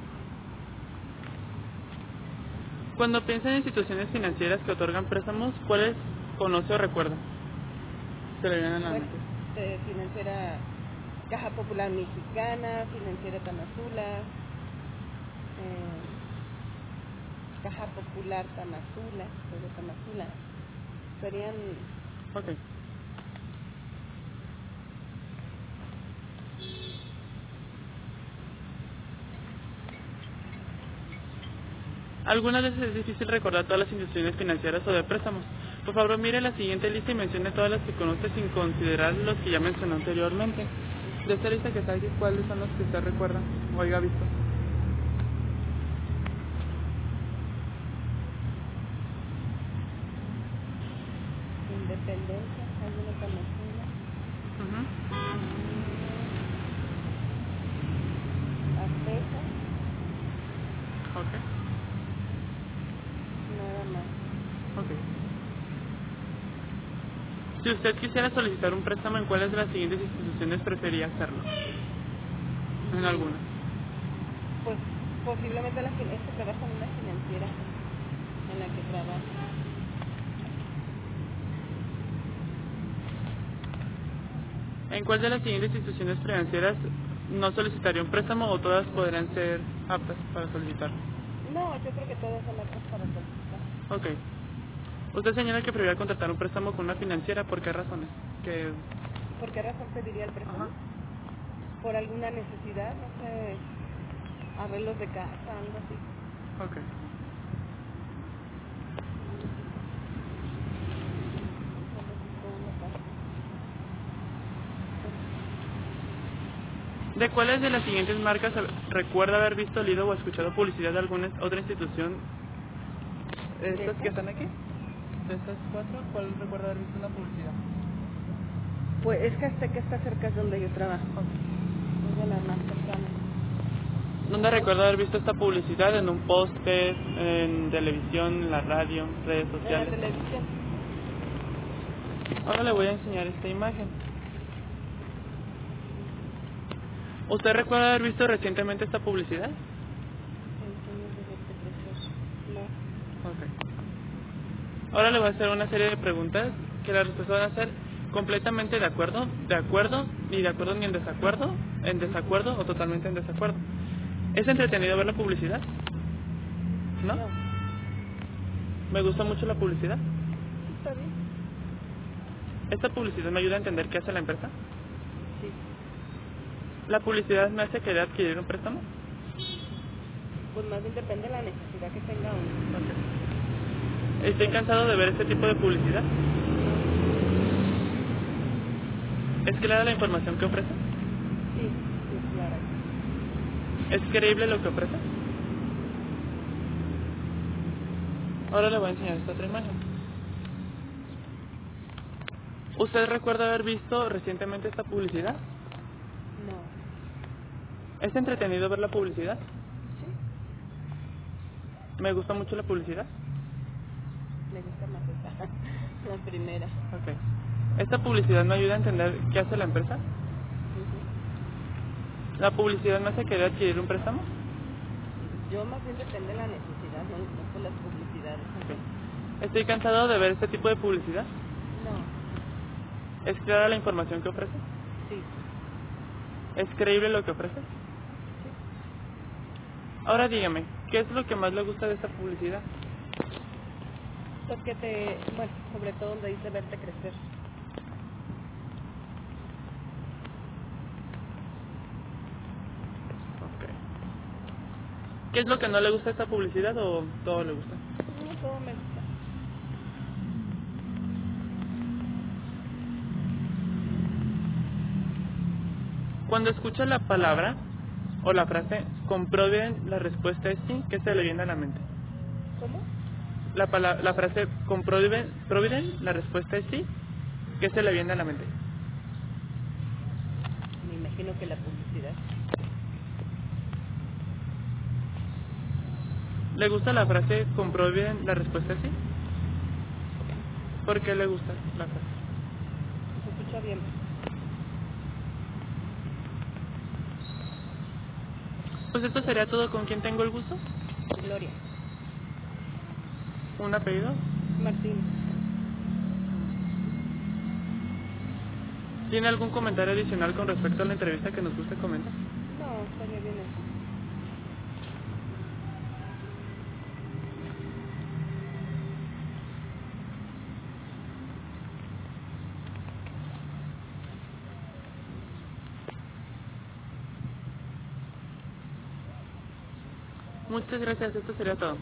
Speaker 2: Cuando piensa en instituciones financieras que otorgan préstamos, ¿cuáles conoce o recuerda? Se le vienen a la
Speaker 4: Bueno,
Speaker 2: mente.
Speaker 4: eh, financiera Caja Popular Mexicana, Financiera Tamazula, eh, Caja Popular Tamazula, pero Tamazula, serían
Speaker 2: Ok. Algunas veces es difícil recordar todas las instituciones financieras o de préstamos. Por favor, mire la siguiente lista y mencione todas las que conoce sin considerar los que ya mencionó anteriormente. De esta lista que está aquí, ¿cuáles son los que usted recuerda o haya visto?
Speaker 4: Independencia, alguna Tamazula,
Speaker 2: Uh-huh.
Speaker 4: Azteca,
Speaker 2: Ok,
Speaker 4: nada más.
Speaker 2: ok. Si usted quisiera solicitar un préstamo, ¿en cuáles de las siguientes instituciones preferiría hacerlo? ¿En alguna?
Speaker 4: Pues posiblemente la fin- es que trabaja en una financiera en la que trabaja.
Speaker 2: ¿En cuál de las siguientes instituciones financieras no solicitaría un préstamo o todas podrán ser aptas para solicitarlo?
Speaker 4: No, yo creo que todas son aptas para solicitar.
Speaker 2: Ok. Usted señala que preferiría contratar un préstamo con una financiera, ¿por qué razones? Que...
Speaker 4: ¿Por qué razón pediría el préstamo?
Speaker 2: Ajá.
Speaker 4: Por alguna necesidad, no sé, arreglos de casa, algo así.
Speaker 2: Ok.
Speaker 4: Necesito una casa.
Speaker 2: ¿De cuáles de las siguientes marcas recuerda haber visto, leído o escuchado publicidad de alguna otra institución? ¿Estas que están aquí? ¿De estas cuatro? ¿Cuál recuerda haber visto una publicidad?
Speaker 4: Pues es que hasta que está cerca es donde yo trabajo. Es de la más cercana.
Speaker 2: ¿Dónde recuerda haber visto esta publicidad? ¿En un póster, en televisión, en la radio, redes
Speaker 4: En la
Speaker 2: sociales?
Speaker 4: televisión.
Speaker 2: Ahora le voy a enseñar esta imagen. ¿Usted recuerda haber visto recientemente esta publicidad?
Speaker 4: No.
Speaker 2: Ok. Ahora le voy a hacer una serie de preguntas que las respuestas van a ser completamente de acuerdo, de acuerdo, ni de acuerdo ni en desacuerdo, en desacuerdo o totalmente en desacuerdo. ¿Es entretenido ver la publicidad? ¿No?
Speaker 4: No.
Speaker 2: ¿Me gusta mucho la publicidad?
Speaker 4: Está bien.
Speaker 2: ¿Esta publicidad me ayuda a entender qué hace la empresa?
Speaker 4: Sí.
Speaker 2: ¿La publicidad me hace querer adquirir un préstamo?
Speaker 4: Pues más bien depende de la necesidad que tenga uno.
Speaker 2: Estoy cansado de ver este tipo de publicidad. ¿Es clara la información que ofrece?
Speaker 4: Sí, sí, claro.
Speaker 2: ¿Es creíble lo que ofrece? Ahora le voy a enseñar esta otra imagen. ¿Usted recuerda haber visto recientemente esta publicidad?
Speaker 4: No.
Speaker 2: ¿Es entretenido ver la publicidad?
Speaker 4: Sí.
Speaker 2: ¿Me gusta mucho la publicidad?
Speaker 4: Me gusta más esa. La primera.
Speaker 2: Ok. ¿Esta publicidad me ayuda a entender qué hace la empresa?
Speaker 4: Ujú.
Speaker 2: ¿La publicidad me hace querer adquirir un préstamo?
Speaker 4: Yo más bien depende de la necesidad, no, no por las publicidades.
Speaker 2: Ok. ¿Estoy cansado de ver este tipo de publicidad?
Speaker 4: No.
Speaker 2: ¿Es clara la información que ofrece?
Speaker 4: Sí.
Speaker 2: ¿Es creíble lo que ofrece?
Speaker 4: Sí.
Speaker 2: Ahora dígame, ¿qué es lo que más le gusta de esta publicidad?
Speaker 4: Porque te, bueno, sobre todo donde dice verte crecer.
Speaker 2: Ok. ¿Qué es lo que no le gusta de esta publicidad o todo le gusta?
Speaker 4: No, todo me gusta.
Speaker 2: Cuando escucha la palabra o la frase, comprueben la respuesta es sí, ¿qué se le viene a la mente?
Speaker 4: ¿Cómo?
Speaker 2: La, pala- la frase, comprueben, providen, la respuesta es sí, ¿qué se le viene a la mente?
Speaker 4: Me imagino que la publicidad.
Speaker 2: ¿Le gusta la frase, comprueben, la respuesta es sí? ¿Por qué le gusta la frase?
Speaker 4: Se escucha bien.
Speaker 2: Pues esto sería todo. ¿Con quién tengo el gusto?
Speaker 4: Gloria.
Speaker 2: ¿Un apellido?
Speaker 4: Martín.
Speaker 2: ¿Tiene algún comentario adicional con respecto a la entrevista que nos guste comentar?
Speaker 4: No, estaría bien eso.
Speaker 2: Muchas gracias, esto sería todo.